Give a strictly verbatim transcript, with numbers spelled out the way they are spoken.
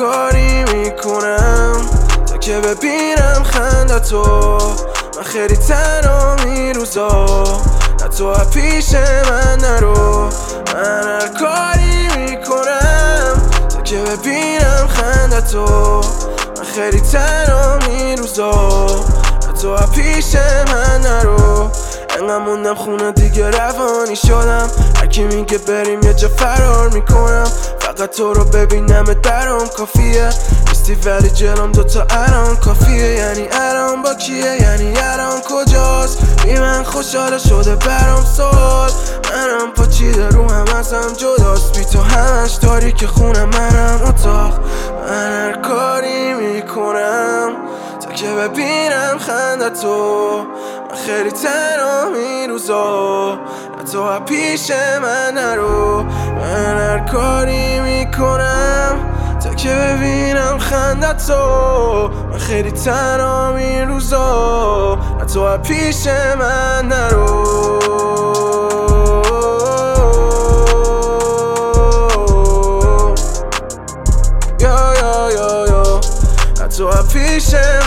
کاری میکنم تا که ببینم خندتو. من خیلی تنهام این روزا، نه تو پیش من نرو. من هر کاری میکنم تا که ببینم خندتو. من خیلی تنهام این روزا، نه تو پیش من نرو. انقدر موندم خونه دیگه روانی شدم، هرکی میگه بریم یه جا فرار میکنم. فقط تو رو ببینم درام کافیه، نیستی ولی جلوم دوتا الان کافیه. یعنی الان با کیه؟ یعنی الان کجاست؟ بی من خوشحال شده برام سوال. منم پاچیده رو هم ازم جداست، بی تو همش تاریک خونم منم اتاق. من هر کاری میکنم تا که ببینم خندتو. من خیلی تنهام این روزا، نه تو پیش من نرو. من هر کاری میکنم تا که ببینم خندتو. من خیلی تنهام این روزا، نه تو پیش من نرو. یا یا یا یا نه تو پیش